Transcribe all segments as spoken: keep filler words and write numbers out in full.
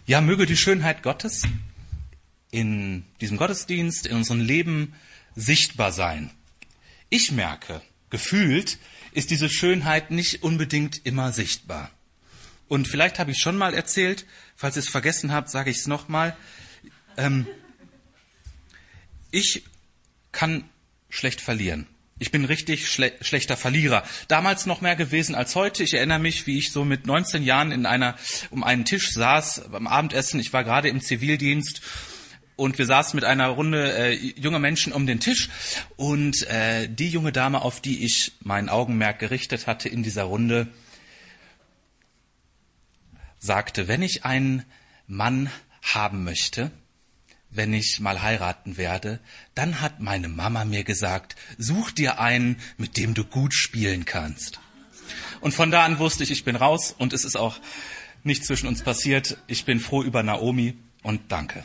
Ja, möge die Schönheit Gottes in diesem Gottesdienst, in unserem Leben sichtbar sein. Ich merke, gefühlt ist diese Schönheit nicht unbedingt immer sichtbar. Und vielleicht habe ich es schon mal erzählt, falls ihr es vergessen habt, sage ich es nochmal. Ähm, ich kann schlecht verlieren. Ich bin richtig schle- schlechter Verlierer. Damals noch mehr gewesen als heute. Ich erinnere mich, wie ich so mit neunzehn Jahren in einer um einen Tisch saß beim Abendessen. Ich war gerade im Zivildienst und wir saßen mit einer Runde äh, junger Menschen um den Tisch. Und äh, die junge Dame, auf die ich mein Augenmerk gerichtet hatte in dieser Runde, sagte, wenn ich einen Mann haben möchte, wenn ich mal heiraten werde, dann hat meine Mama mir gesagt, such dir einen, mit dem du gut spielen kannst. Und von da an wusste ich, ich bin raus und es ist auch nichts zwischen uns passiert. Ich bin froh über Naomi und danke.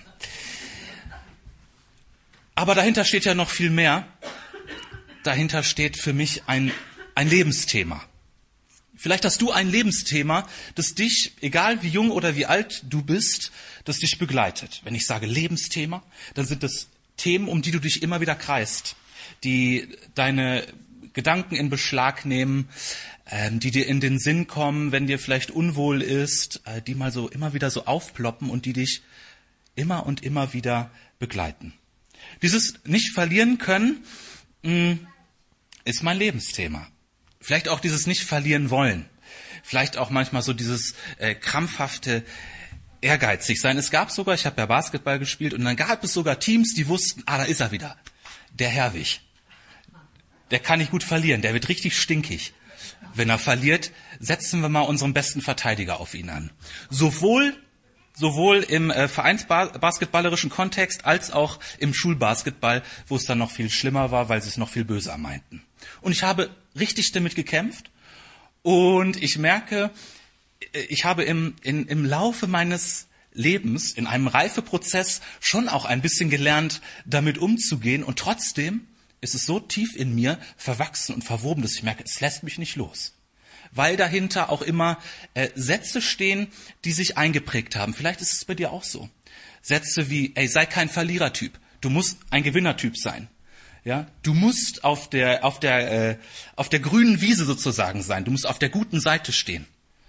Aber dahinter steht ja noch viel mehr. Dahinter steht für mich ein, ein Lebensthema. Vielleicht hast du ein Lebensthema, das dich, egal wie jung oder wie alt du bist, das dich begleitet. Wenn ich sage Lebensthema, dann sind das Themen, um die du dich immer wieder kreist, die deine Gedanken in Beschlag nehmen, ähm, die dir in den Sinn kommen, wenn dir vielleicht unwohl ist, äh, die mal so immer wieder so aufploppen und die dich immer und immer wieder begleiten. Dieses nicht verlieren können mh, ist mein Lebensthema. Vielleicht auch dieses nicht verlieren wollen. Vielleicht auch manchmal so dieses äh, krampfhafte ehrgeizig sein. Es gab sogar, ich habe ja Basketball gespielt, und dann gab es sogar Teams, die wussten, ah, da ist er wieder. Der Herwig. Der kann nicht gut verlieren, der wird richtig stinkig. Wenn er verliert, setzen wir mal unseren besten Verteidiger auf ihn an. Sowohl, sowohl im äh, vereinsbasketballerischen Kontext als auch im Schulbasketball, wo es dann noch viel schlimmer war, weil sie es noch viel böser meinten. Und ich habe richtig damit gekämpft und ich merke, ich habe im, in, im Laufe meines Lebens, in einem Reifeprozess, schon auch ein bisschen gelernt, damit umzugehen. Und trotzdem ist es so tief in mir verwachsen und verwoben, dass ich merke, es lässt mich nicht los. Weil dahinter auch immer äh, Sätze stehen, die sich eingeprägt haben. Vielleicht ist es bei dir auch so. Sätze wie, ey, sei kein Verlierertyp. Du musst ein Gewinnertyp sein. Ja, du musst auf der, auf der, äh, auf der grünen Wiese sozusagen sein. Du musst auf der guten Seite stehen.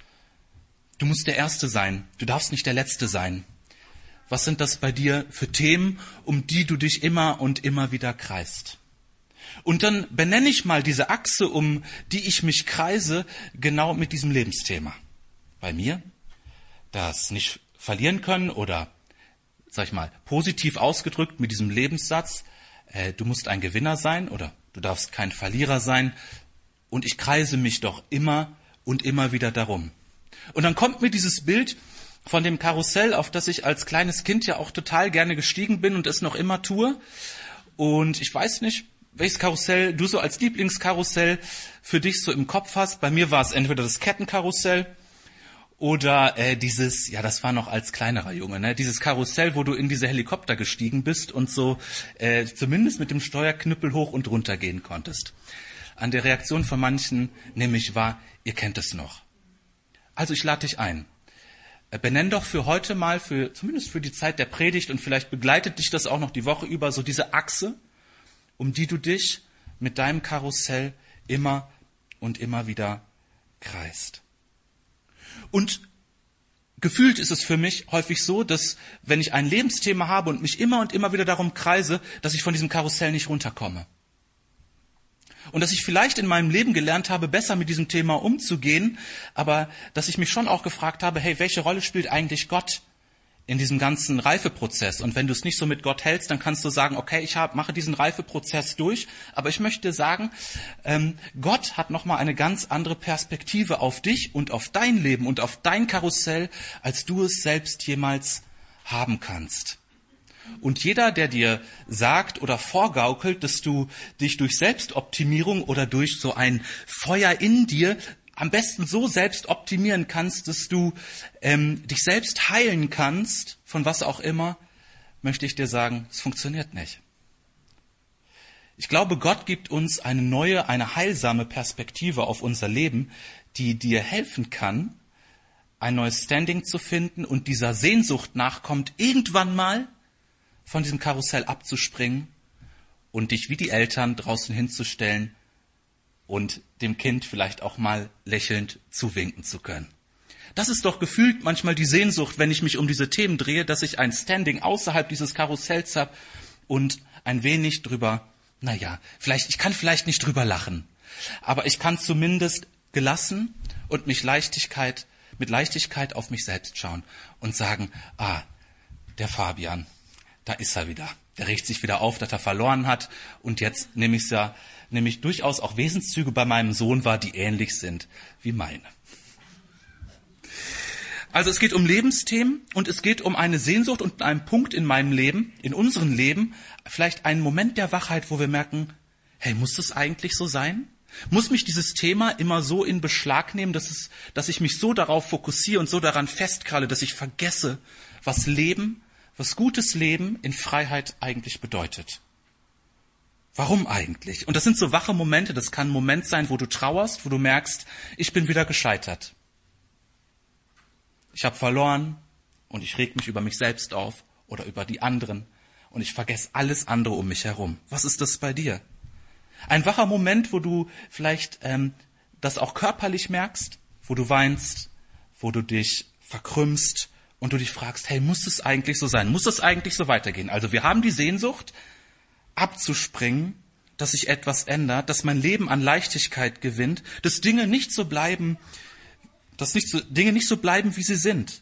Du musst der Erste sein. Du darfst nicht der Letzte sein. Was sind das bei dir für Themen, um die du dich immer und immer wieder kreist? Und dann benenne ich mal diese Achse, um die ich mich kreise, genau mit diesem Lebensthema. Bei mir, das nicht verlieren können oder, sag ich mal, positiv ausgedrückt mit diesem Lebenssatz, äh, du musst ein Gewinner sein oder du darfst kein Verlierer sein. Und ich kreise mich doch immer und immer wieder darum. Und dann kommt mir dieses Bild von dem Karussell, auf das ich als kleines Kind ja auch total gerne gestiegen bin und es noch immer tue. Und ich weiß nicht, welches Karussell du so als Lieblingskarussell für dich so im Kopf hast. Bei mir war es entweder das Kettenkarussell oder äh, dieses, ja, das war noch als kleinerer Junge, ne, dieses Karussell, wo du in diese Helikopter gestiegen bist und so äh, zumindest mit dem Steuerknüppel hoch und runter gehen konntest. An der Reaktion von manchen nehme ich wahr, ihr kennt es noch. Also ich lade dich ein. Benenn doch für heute mal, für zumindest für die Zeit der Predigt, und vielleicht begleitet dich das auch noch die Woche über, so diese Achse, um die du dich mit deinem Karussell immer und immer wieder kreist. Und gefühlt ist es für mich häufig so, dass wenn ich ein Lebensthema habe und mich immer und immer wieder darum kreise, dass ich von diesem Karussell nicht runterkomme. Und dass ich vielleicht in meinem Leben gelernt habe, besser mit diesem Thema umzugehen, aber dass ich mich schon auch gefragt habe, hey, welche Rolle spielt eigentlich Gott in diesem ganzen Reifeprozess? Und wenn du es nicht so mit Gott hältst, dann kannst du sagen, okay, ich hab, mache diesen Reifeprozess durch, aber ich möchte dir sagen, ähm, Gott hat nochmal eine ganz andere Perspektive auf dich und auf dein Leben und auf dein Karussell, als du es selbst jemals haben kannst. Und jeder, der dir sagt oder vorgaukelt, dass du dich durch Selbstoptimierung oder durch so ein Feuer in dir am besten so selbst optimieren kannst, dass du ähm, dich selbst heilen kannst, von was auch immer, möchte ich dir sagen, es funktioniert nicht. Ich glaube, Gott gibt uns eine neue, eine heilsame Perspektive auf unser Leben, die dir helfen kann, ein neues Standing zu finden und dieser Sehnsucht nachkommt, irgendwann mal von diesem Karussell abzuspringen und dich wie die Eltern draußen hinzustellen und dem Kind vielleicht auch mal lächelnd zuwinken zu können. Das ist doch gefühlt manchmal die Sehnsucht, wenn ich mich um diese Themen drehe, dass ich ein Standing außerhalb dieses Karussells habe und ein wenig drüber, naja, vielleicht, ich kann vielleicht nicht drüber lachen, aber ich kann zumindest gelassen und mich Leichtigkeit, mit Leichtigkeit auf mich selbst schauen und sagen, ah, der Fabian, da ist er wieder. Der regt sich wieder auf, dass er verloren hat und jetzt nehme ich ja, nehme ich durchaus auch Wesenszüge bei meinem Sohn wahr, die ähnlich sind wie meine. Also es geht um Lebensthemen und es geht um eine Sehnsucht und einen Punkt in meinem Leben, in unserem Leben, vielleicht einen Moment der Wachheit, wo wir merken, hey, muss das eigentlich so sein? Muss mich dieses Thema immer so in Beschlag nehmen, dass, es, dass ich mich so darauf fokussiere und so daran festkralle, dass ich vergesse, was Leben, was gutes Leben in Freiheit eigentlich bedeutet? Warum eigentlich? Und das sind so wache Momente, das kann ein Moment sein, wo du trauerst, wo du merkst, ich bin wieder gescheitert. Ich habe verloren und ich reg mich über mich selbst auf oder über die anderen und ich vergesse alles andere um mich herum. Was ist das bei dir? Ein wacher Moment, wo du vielleicht ähm, das auch körperlich merkst, wo du weinst, wo du dich verkrümmst und du dich fragst, hey, muss es eigentlich so sein? Muss es eigentlich so weitergehen? Also wir haben die Sehnsucht, abzuspringen, dass sich etwas ändert, dass mein Leben an Leichtigkeit gewinnt, dass Dinge nicht so bleiben, dass nicht so, Dinge nicht so bleiben, wie sie sind.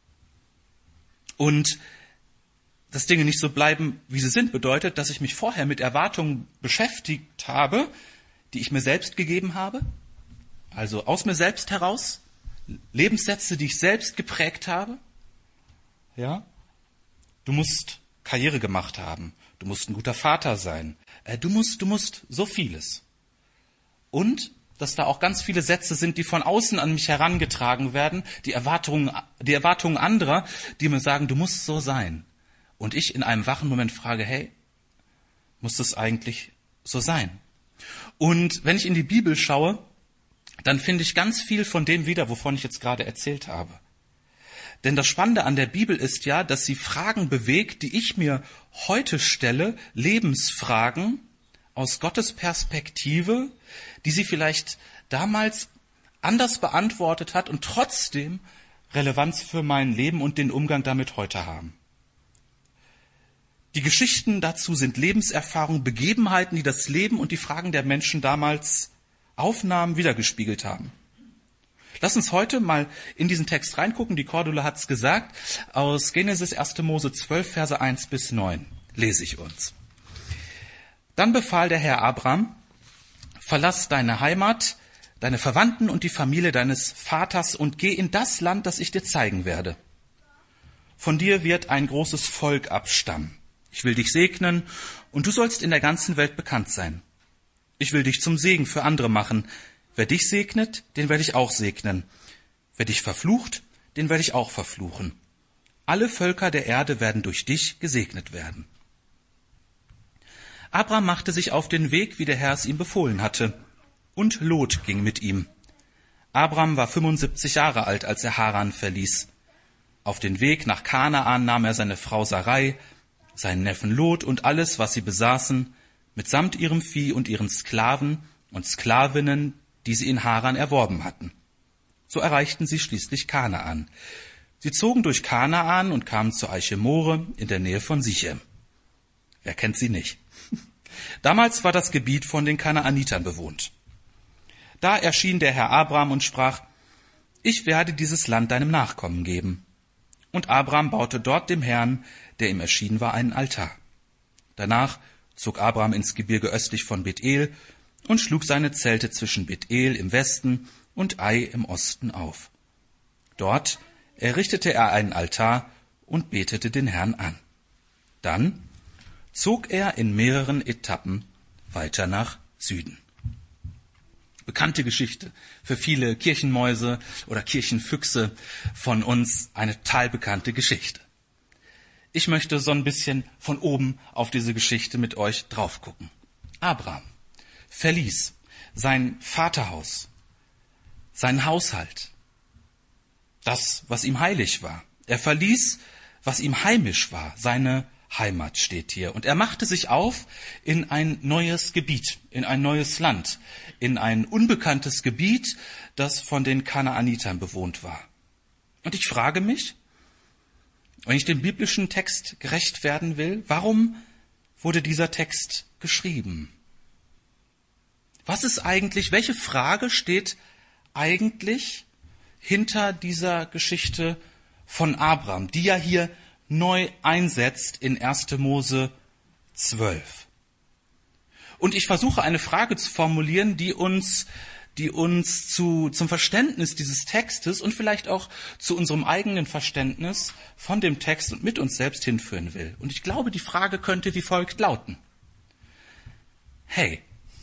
Und dass Dinge nicht so bleiben, wie sie sind, bedeutet, dass ich mich vorher mit Erwartungen beschäftigt habe, die ich mir selbst gegeben habe, also aus mir selbst heraus, Lebenssätze, die ich selbst geprägt habe. Ja, du musst Karriere gemacht haben, du musst ein guter Vater sein, du musst, du musst so vieles. Und dass da auch ganz viele Sätze sind, die von außen an mich herangetragen werden, die Erwartungen, die Erwartungen anderer, die mir sagen, du musst so sein. Und ich in einem wachen Moment frage, hey, muss das eigentlich so sein? Und wenn ich in die Bibel schaue, dann finde ich ganz viel von dem wieder, wovon ich jetzt gerade erzählt habe. Denn das Spannende an der Bibel ist ja, dass sie Fragen bewegt, die ich mir heute stelle, Lebensfragen aus Gottes Perspektive, die sie vielleicht damals anders beantwortet hat und trotzdem Relevanz für mein Leben und den Umgang damit heute haben. Die Geschichten dazu sind Lebenserfahrungen, Begebenheiten, die das Leben und die Fragen der Menschen damals aufnahmen, wiedergespiegelt haben. Lass uns heute mal in diesen Text reingucken. Die Cordula hat's gesagt. Aus Genesis erster Mose zwölf, Verse eins bis neun lese ich uns. Dann befahl der Herr Abram, verlass deine Heimat, deine Verwandten und die Familie deines Vaters und geh in das Land, das ich dir zeigen werde. Von dir wird ein großes Volk abstammen. Ich will dich segnen und du sollst in der ganzen Welt bekannt sein. Ich will dich zum Segen für andere machen. Wer dich segnet, den werde ich auch segnen. Wer dich verflucht, den werde ich auch verfluchen. Alle Völker der Erde werden durch dich gesegnet werden. Abram machte sich auf den Weg, wie der Herr es ihm befohlen hatte, und Lot ging mit ihm. Abram war fünfundsiebzig Jahre alt, als er Haran verließ. Auf den Weg nach Kanaan nahm er seine Frau Sarai, seinen Neffen Lot und alles, was sie besaßen, mitsamt ihrem Vieh und ihren Sklaven und Sklavinnen, die sie in Haran erworben hatten. So erreichten sie schließlich Kanaan. Sie zogen durch Kanaan und kamen zu Eiche-More in der Nähe von Sichem. Wer kennt sie nicht? Damals war das Gebiet von den Kanaanitern bewohnt. Da erschien der Herr Abram und sprach, ich werde dieses Land deinem Nachkommen geben. Und Abram baute dort dem Herrn, der ihm erschienen war, einen Altar. Danach zog Abram ins Gebirge östlich von Bethel und schlug seine Zelte zwischen Bethel im Westen und Ai im Osten auf. Dort errichtete er einen Altar und betete den Herrn an. Dann zog er in mehreren Etappen weiter nach Süden. Bekannte Geschichte für viele Kirchenmäuse oder Kirchenfüchse von uns, eine total bekannte Geschichte. Ich möchte so ein bisschen von oben auf diese Geschichte mit euch drauf gucken. Abraham verließ sein Vaterhaus, seinen Haushalt, das, was ihm heilig war. Er verließ, was ihm heimisch war, seine Heimat steht hier. Und er machte sich auf in ein neues Gebiet, in ein neues Land, in ein unbekanntes Gebiet, das von den Kanaanitern bewohnt war. Und ich frage mich, wenn ich dem biblischen Text gerecht werden will, warum wurde dieser Text geschrieben? Was ist eigentlich, welche Frage steht eigentlich hinter dieser Geschichte von Abraham, die ja hier neu einsetzt in erster Mose zwölf? Und ich versuche eine Frage zu formulieren, die uns, die uns zu, zum Verständnis dieses Textes und vielleicht auch zu unserem eigenen Verständnis von dem Text und mit uns selbst hinführen will. Und ich glaube, die Frage könnte wie folgt lauten: Hey,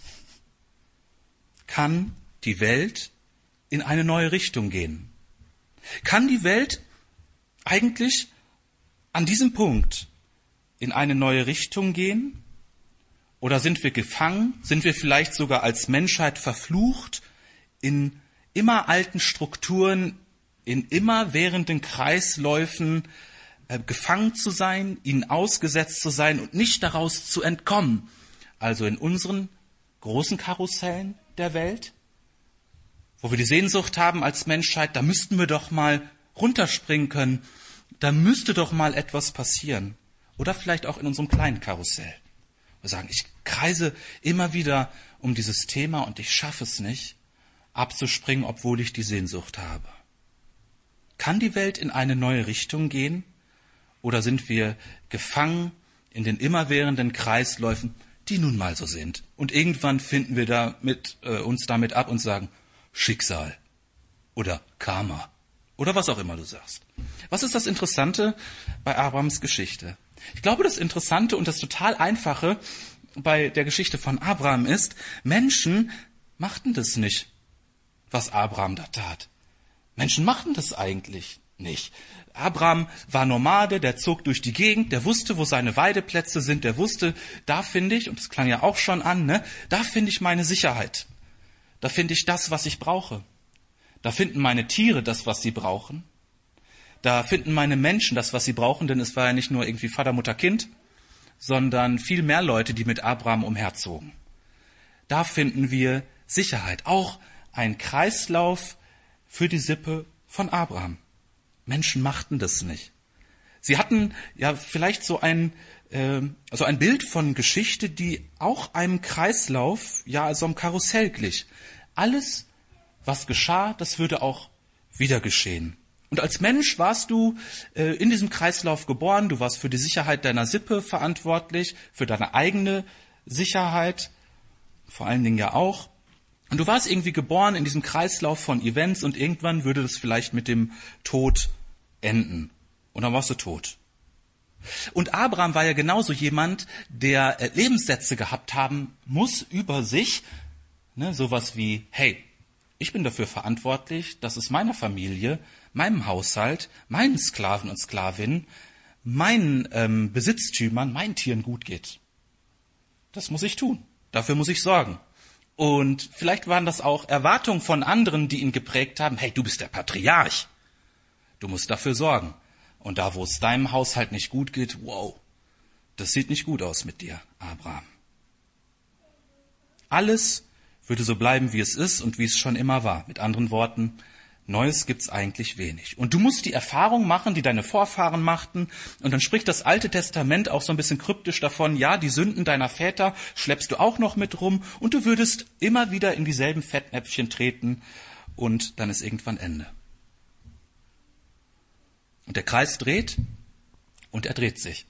kann die Welt in eine neue Richtung gehen? Kann die Welt eigentlich an diesem Punkt in eine neue Richtung gehen? Oder sind wir gefangen? Sind wir vielleicht sogar als Menschheit verflucht, in immer alten Strukturen, in immerwährenden Kreisläufen äh, gefangen zu sein, ihnen ausgesetzt zu sein und nicht daraus zu entkommen? Also in unseren großen Karussellen der Welt, wo wir die Sehnsucht haben als Menschheit, da müssten wir doch mal runterspringen können, da müsste doch mal etwas passieren. Oder vielleicht auch in unserem kleinen Karussell. Wir sagen, ich kreise immer wieder um dieses Thema und ich schaffe es nicht, abzuspringen, obwohl ich die Sehnsucht habe. Kann die Welt in eine neue Richtung gehen? Oder sind wir gefangen in den immerwährenden Kreisläufen, die nun mal so sind? Und irgendwann finden wir damit, äh, uns damit ab und sagen, Schicksal oder Karma oder was auch immer du sagst. Was ist das Interessante bei Abrahams Geschichte? Ich glaube, das Interessante und das total Einfache bei der Geschichte von Abraham ist, Menschen machten das nicht, was Abraham da tat. Menschen machten das eigentlich nicht. Abraham war Nomade, der zog durch die Gegend, der wusste, wo seine Weideplätze sind, der wusste, da finde ich, und das klang ja auch schon an, ne, da finde ich meine Sicherheit. Da finde ich das, was ich brauche. Da finden meine Tiere das, was sie brauchen. Da finden meine Menschen das, was sie brauchen, denn es war ja nicht nur irgendwie Vater, Mutter, Kind, sondern viel mehr Leute, die mit Abraham umherzogen. Da finden wir Sicherheit. Auch ein Kreislauf für die Sippe von Abraham. Menschen machten das nicht. Sie hatten ja vielleicht so ein, äh, so ein Bild von Geschichte, die auch einem Kreislauf, ja, also einem Karussell glich. Alles, was geschah, das würde auch wieder geschehen. Und als Mensch warst du äh, in diesem Kreislauf geboren, du warst für die Sicherheit deiner Sippe verantwortlich, für deine eigene Sicherheit, vor allen Dingen ja auch. Und du warst irgendwie geboren in diesem Kreislauf von Events und irgendwann würde das vielleicht mit dem Tod enden. Und dann warst du tot. Und Abraham war ja genauso jemand, der äh, Lebenssätze gehabt haben muss über sich, ne, sowas wie, hey, ich bin dafür verantwortlich, dass es meiner Familie, meinem Haushalt, meinen Sklaven und Sklavinnen, meinen ähm, Besitztümern, meinen Tieren gut geht. Das muss ich tun. Dafür muss ich sorgen. Und vielleicht waren das auch Erwartungen von anderen, die ihn geprägt haben. Hey, du bist der Patriarch. Du musst dafür sorgen. Und da, wo es deinem Haushalt nicht gut geht, wow, das sieht nicht gut aus mit dir, Abraham. Alles würde so bleiben, wie es ist und wie es schon immer war. Mit anderen Worten, Neues gibt's eigentlich wenig. Und du musst die Erfahrung machen, die deine Vorfahren machten. Und dann spricht das Alte Testament auch so ein bisschen kryptisch davon, ja, die Sünden deiner Väter schleppst du auch noch mit rum und du würdest immer wieder in dieselben Fettnäpfchen treten und dann ist irgendwann Ende. Und der Kreis dreht und er dreht sich.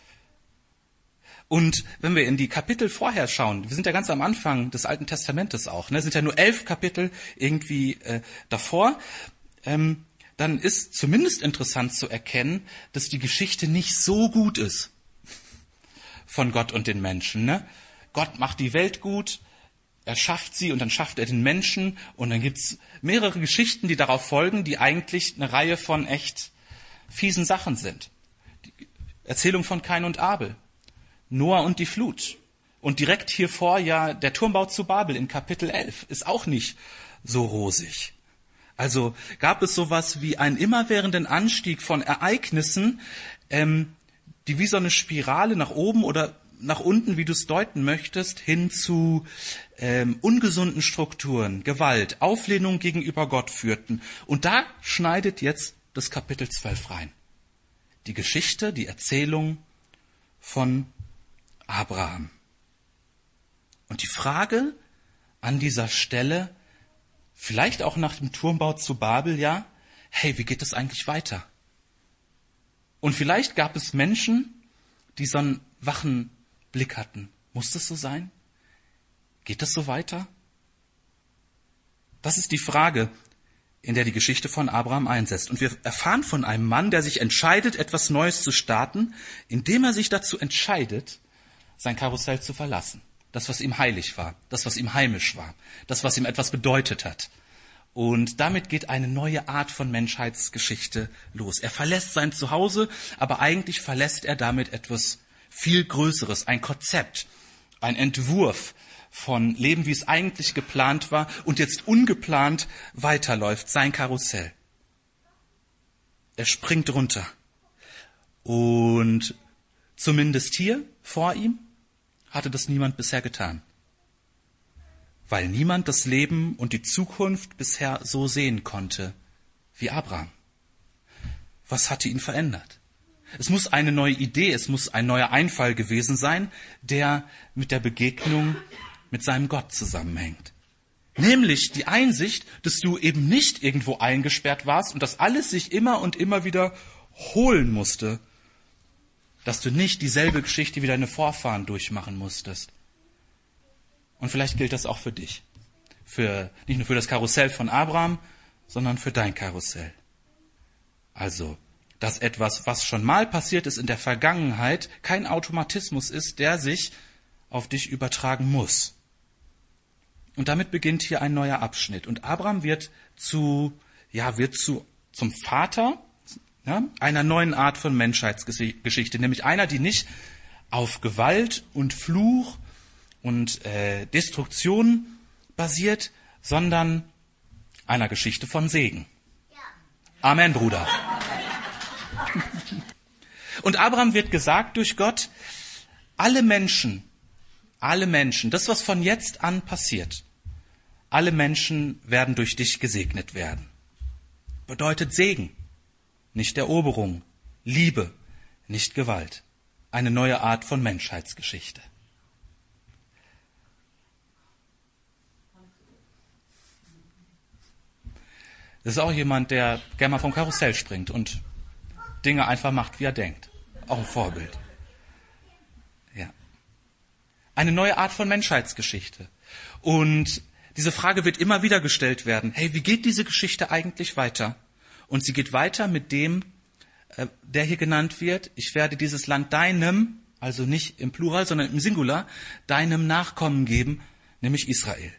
Und wenn wir in die Kapitel vorher schauen, wir sind ja ganz am Anfang des Alten Testamentes auch, ne, sind ja nur elf Kapitel irgendwie äh, davor, ähm, dann ist zumindest interessant zu erkennen, dass die Geschichte nicht so gut ist von Gott und den Menschen. Ne? Gott macht die Welt gut, er schafft sie und dann schafft er den Menschen und dann gibt's mehrere Geschichten, die darauf folgen, die eigentlich eine Reihe von echt fiesen Sachen sind. Die Erzählung von Kain und Abel. Noah und die Flut. Und direkt hier vor, ja, der Turmbau zu Babel in Kapitel elf ist auch nicht so rosig. Also gab es sowas wie einen immerwährenden Anstieg von Ereignissen, ähm, die wie so eine Spirale nach oben oder nach unten, wie du es deuten möchtest, hin zu ähm, ungesunden Strukturen, Gewalt, Auflehnung gegenüber Gott führten. Und da schneidet jetzt das Kapitel zwölf rein. Die Geschichte, die Erzählung von Abraham. Und die Frage an dieser Stelle, vielleicht auch nach dem Turmbau zu Babel, ja, hey, wie geht es eigentlich weiter? Und vielleicht gab es Menschen, die so einen wachen Blick hatten. Muss das so sein? Geht das so weiter? Das ist die Frage, in der die Geschichte von Abraham einsetzt. Und wir erfahren von einem Mann, der sich entscheidet, etwas Neues zu starten, indem er sich dazu entscheidet, sein Karussell zu verlassen. Das, was ihm heilig war, das, was ihm heimisch war, das, was ihm etwas bedeutet hat. Und damit geht eine neue Art von Menschheitsgeschichte los. Er verlässt sein Zuhause, aber eigentlich verlässt er damit etwas viel Größeres, ein Konzept, ein Entwurf von Leben, wie es eigentlich geplant war und jetzt ungeplant weiterläuft, sein Karussell. Er springt runter. Und zumindest hier vor ihm hatte das niemand bisher getan. Weil niemand das Leben und die Zukunft bisher so sehen konnte wie Abraham. Was hatte ihn verändert? Es muss eine neue Idee, es muss ein neuer Einfall gewesen sein, der mit der Begegnung mit seinem Gott zusammenhängt. Nämlich die Einsicht, dass du eben nicht irgendwo eingesperrt warst und dass alles sich immer und immer wieder holen musste. Dass du nicht dieselbe Geschichte wie deine Vorfahren durchmachen musstest. Und vielleicht gilt das auch für dich. Für, nicht nur für das Karussell von Abraham, sondern für dein Karussell. Also, dass etwas, was schon mal passiert ist in der Vergangenheit, kein Automatismus ist, der sich auf dich übertragen muss. Und damit beginnt hier ein neuer Abschnitt. Und Abraham wird zu, ja, wird zu, zum Vater, ja, einer neuen Art von Menschheitsgeschichte, nämlich einer, die nicht auf Gewalt und Fluch und äh, Destruktion basiert, sondern einer Geschichte von Segen. Amen, Bruder. Und Abraham wird gesagt durch Gott, alle Menschen, alle Menschen, das, was von jetzt an passiert, alle Menschen werden durch dich gesegnet werden. Bedeutet Segen, nicht Eroberung, Liebe, nicht Gewalt. Eine neue Art von Menschheitsgeschichte. Das ist auch jemand, der gerne mal vom Karussell springt und Dinge einfach macht, wie er denkt. Auch ein Vorbild. Ja. Eine neue Art von Menschheitsgeschichte. Und diese Frage wird immer wieder gestellt werden. Hey, wie geht diese Geschichte eigentlich weiter? Und sie geht weiter mit dem, äh, der hier genannt wird. Ich werde dieses Land deinem, also nicht im Plural, sondern im Singular, deinem Nachkommen geben, nämlich Israel.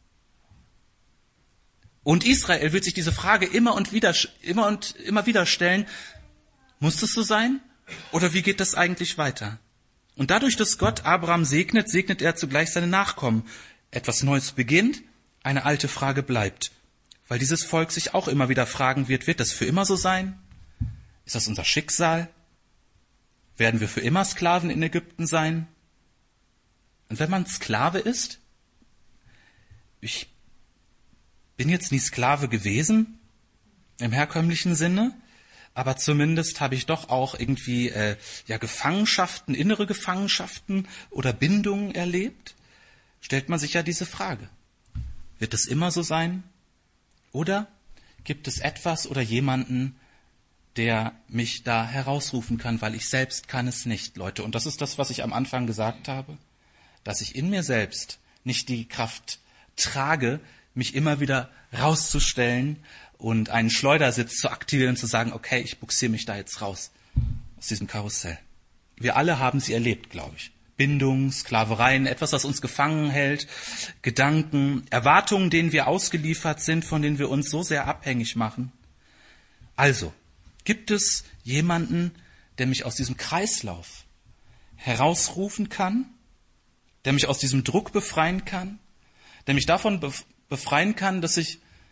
Und Israel wird sich diese Frage immer und wieder, immer und immer wieder stellen, muss das so sein? Oder wie geht das eigentlich weiter? Und dadurch, dass Gott Abraham segnet, segnet er zugleich seine Nachkommen. Etwas Neues beginnt, eine alte Frage bleibt. Weil dieses Volk sich auch immer wieder fragen wird, wird das für immer so sein? Ist das unser Schicksal? Werden wir für immer Sklaven in Ägypten sein? Und wenn man Sklave ist, ich bin jetzt nie Sklave gewesen, im herkömmlichen Sinne, aber zumindest habe ich doch auch irgendwie äh, ja Gefangenschaften, innere Gefangenschaften oder Bindungen erlebt. Stellt man sich ja diese Frage. Wird es immer so sein? Oder gibt es etwas oder jemanden, der mich da herausrufen kann, weil ich selbst kann es nicht, Leute. Und das ist das, was ich am Anfang gesagt habe, dass ich in mir selbst nicht die Kraft trage, mich immer wieder rauszustellen und einen Schleudersitz zu aktivieren und zu sagen, okay, ich buxiere mich da jetzt raus aus diesem Karussell. Wir alle haben sie erlebt, glaube ich. Bindung, Sklavereien, etwas, was uns gefangen hält, Gedanken, Erwartungen, denen wir ausgeliefert sind, von denen wir uns so sehr abhängig machen. Also, gibt es jemanden, der mich aus diesem Kreislauf herausrufen kann, der mich aus diesem Druck befreien kann, der mich davon befreien kann, dass ich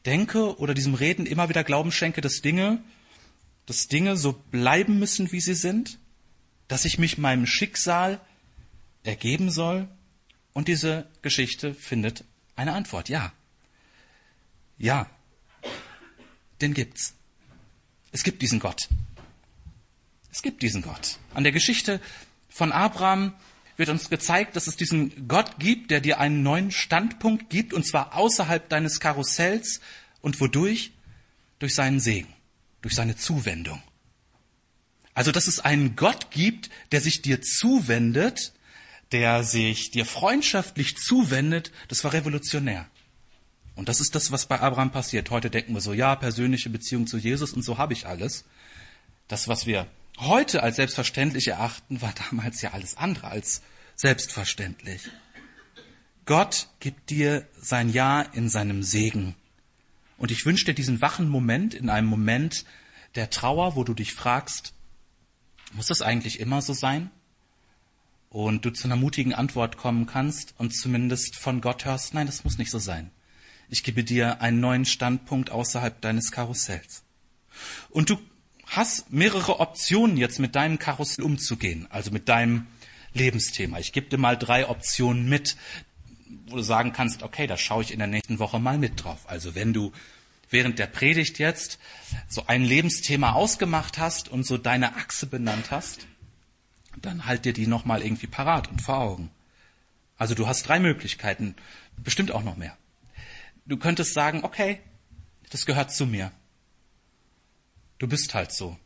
denke oder diesem Reden immer wieder Glauben schenke, dass Dinge, dass Dinge so bleiben müssen, wie sie sind, dass ich mich meinem Schicksal ergeben soll? Und diese Geschichte findet eine Antwort. Ja. Ja. Den gibt's. Es gibt diesen Gott. Es gibt diesen Gott. An der Geschichte von Abraham wird uns gezeigt, dass es diesen Gott gibt, der dir einen neuen Standpunkt gibt, und zwar außerhalb deines Karussells. Und wodurch? Durch seinen Segen, durch seine Zuwendung. Also, dass es einen Gott gibt, der sich dir zuwendet, der sich dir freundschaftlich zuwendet, das war revolutionär. Und das ist das, was bei Abraham passiert. Heute denken wir so, ja, persönliche Beziehung zu Jesus und so habe ich alles. Das, was wir heute als selbstverständlich erachten, war damals ja alles andere als selbstverständlich. Gott gibt dir sein Ja in seinem Segen. Und ich wünsche dir diesen wachen Moment, in einem Moment der Trauer, wo du dich fragst, muss das eigentlich immer so sein? Und du zu einer mutigen Antwort kommen kannst und zumindest von Gott hörst, nein, das muss nicht so sein. Ich gebe dir einen neuen Standpunkt außerhalb deines Karussells. Und du hast mehrere Optionen, jetzt mit deinem Karussell umzugehen, also mit deinem Lebensthema. Ich gebe dir mal drei Optionen mit, wo du sagen kannst, okay, da schaue ich in der nächsten Woche mal mit drauf. Also wenn du während der Predigt jetzt so ein Lebensthema ausgemacht hast und so deine Achse benannt hast, dann halt dir die nochmal irgendwie parat und vor Augen. Also du hast drei Möglichkeiten, bestimmt auch noch mehr. Du könntest sagen, okay, das gehört zu mir. Du bist halt so.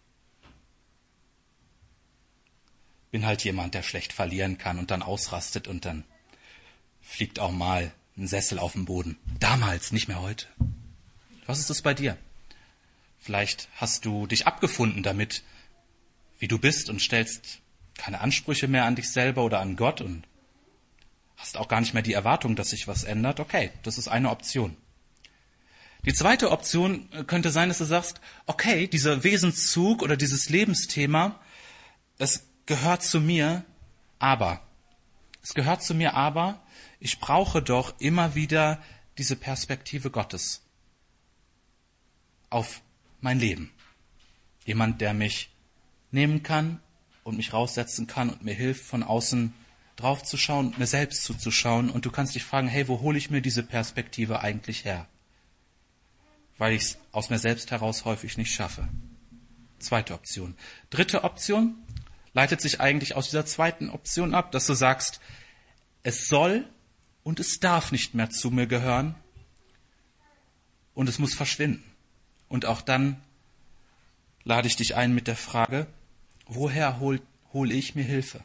Bin halt jemand, der schlecht verlieren kann und dann ausrastet und dann fliegt auch mal ein Sessel auf den Boden. Damals, nicht mehr heute. Was ist das bei dir? Vielleicht hast du dich abgefunden damit, wie du bist und stellst keine Ansprüche mehr an dich selber oder an Gott und hast auch gar nicht mehr die Erwartung, dass sich was ändert. Okay, das ist eine Option. Die zweite Option könnte sein, dass du sagst, okay, dieser Wesenszug oder dieses Lebensthema, es gehört zu mir, aber, es gehört zu mir, aber ich brauche doch immer wieder diese Perspektive Gottes auf mein Leben. Jemand, der mich nehmen kann und mich raussetzen kann und mir hilft, von außen drauf zu schauen, mir selbst zuzuschauen. Und du kannst dich fragen, hey, wo hole ich mir diese Perspektive eigentlich her? Weil ich es aus mir selbst heraus häufig nicht schaffe. Zweite Option. Dritte Option leitet sich eigentlich aus dieser zweiten Option ab, dass du sagst, es soll und es darf nicht mehr zu mir gehören und es muss verschwinden. Und auch dann lade ich dich ein mit der Frage, woher hol, hole ich mir Hilfe?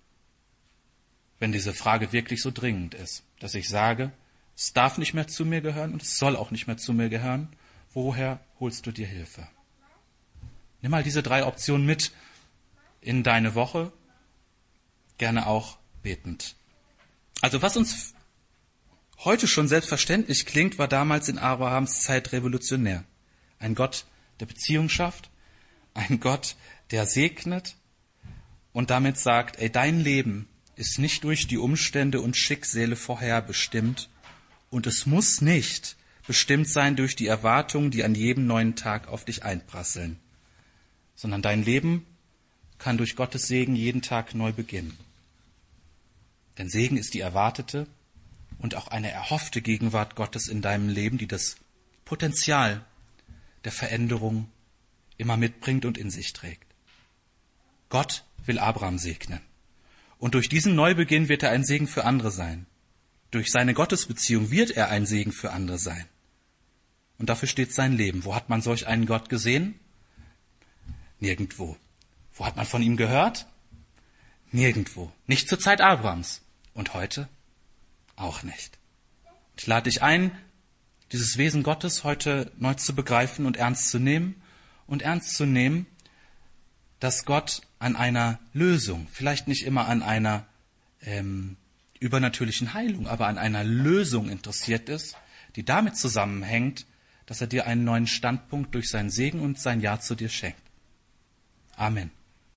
Wenn diese Frage wirklich so dringend ist, dass ich sage, es darf nicht mehr zu mir gehören und es soll auch nicht mehr zu mir gehören, woher holst du dir Hilfe? Nimm mal diese drei Optionen mit in deine Woche, gerne auch betend. Also was uns heute schon selbstverständlich klingt, war damals in Abrahams Zeit revolutionär. Ein Gott, der Beziehung schafft, ein Gott, der segnet und damit sagt, ey, dein Leben ist nicht durch die Umstände und Schicksale vorherbestimmt und es muss nicht bestimmt sein durch die Erwartungen, die an jedem neuen Tag auf dich einprasseln, sondern dein Leben kann durch Gottes Segen jeden Tag neu beginnen. Denn Segen ist die erwartete und auch eine erhoffte Gegenwart Gottes in deinem Leben, die das Potenzial der Veränderung immer mitbringt und in sich trägt. Gott will Abraham segnen. Und durch diesen Neubeginn wird er ein Segen für andere sein. Durch seine Gottesbeziehung wird er ein Segen für andere sein. Und dafür steht sein Leben. Wo hat man solch einen Gott gesehen? Nirgendwo. Wo hat man von ihm gehört? Nirgendwo. Nicht zur Zeit Abrahams. Und heute? Auch nicht. Ich lade dich ein, dieses Wesen Gottes heute neu zu begreifen und ernst zu nehmen. Und ernst zu nehmen, dass Gott an einer Lösung, vielleicht nicht immer an einer ähm, übernatürlichen Heilung, aber an einer Lösung interessiert ist, die damit zusammenhängt, dass er dir einen neuen Standpunkt durch seinen Segen und sein Ja zu dir schenkt. Amen.